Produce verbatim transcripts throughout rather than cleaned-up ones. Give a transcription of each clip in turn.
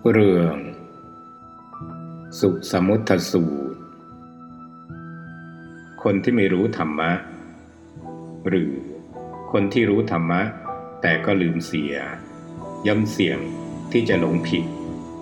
เรื่องสุสมุทสูตรคนที่ไม่รู้ธรรมะหรือคนที่รู้ธรรมะแต่ก็ลืมเสียย่อมเสี่ยงที่จะหลงผิด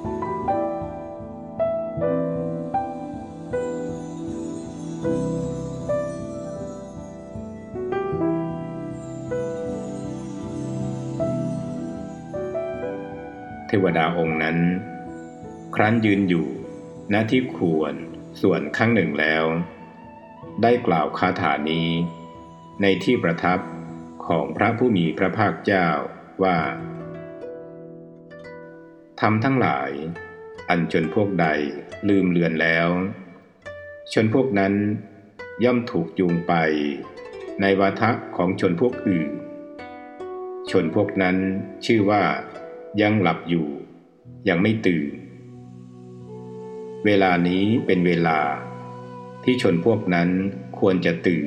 เทวดาองค์นั้นครั้นยืนอยู่ณที่ควรส่วนข้างหนึ่งแล้วได้กล่าวคาถานี้ในที่ประทับของพระผู้มีพระภาคเจ้าว่าธรรมทั้งหลายอันชนพวกใดลืมเลือนแล้วชนพวกนั้นย่อมถูกจูงไปในวาทะของชนพวกอื่นชนพวกนั้นชื่อว่ายังหลับอยู่ยังไม่ตื่นเวลานี้เป็นเวลาที่ชนพวกนั้นควรจะตื่น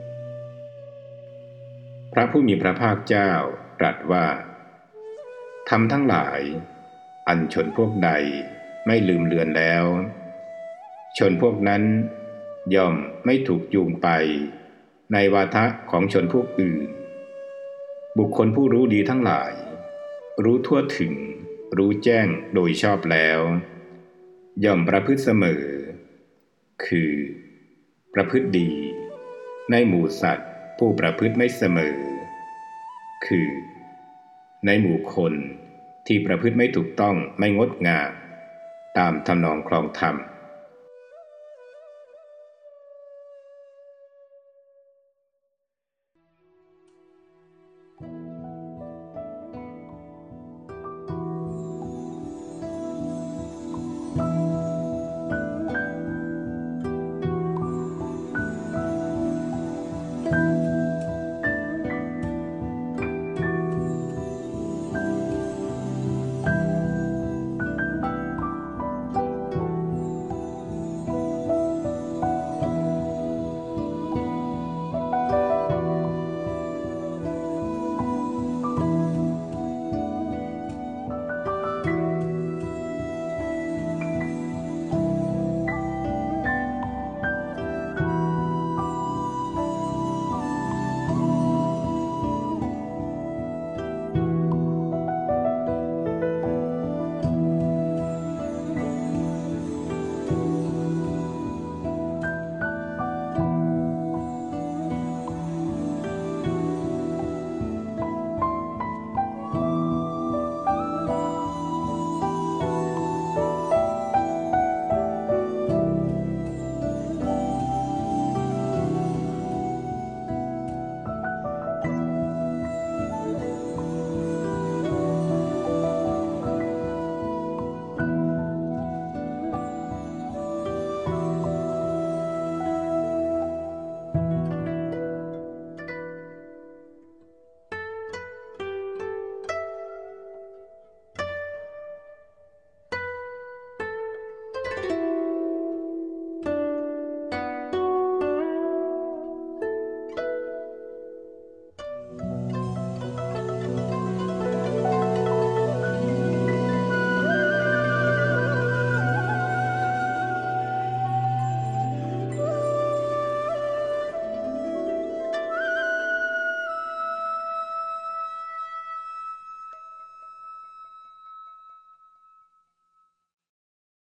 พระผู้มีพระภาคเจ้าตรัสว่าธรรมทั้งหลายอันชนพวกใดไม่ลืมเลือนแล้วชนพวกนั้นย่อมไม่ถูกจูงไปในวาทะของชนพวกอื่นบุคคลผู้รู้ดีทั้งหลายรู้ทั่วถึงรู้แจ้งโดยชอบแล้วย่อมประพฤติเสมอคือประพฤติดีในหมู่สัตว์ผู้ประพฤติไม่เสมอคือในหมู่คนที่ประพฤติไม่ถูกต้องไม่งดงามตามทำนองครองธรรม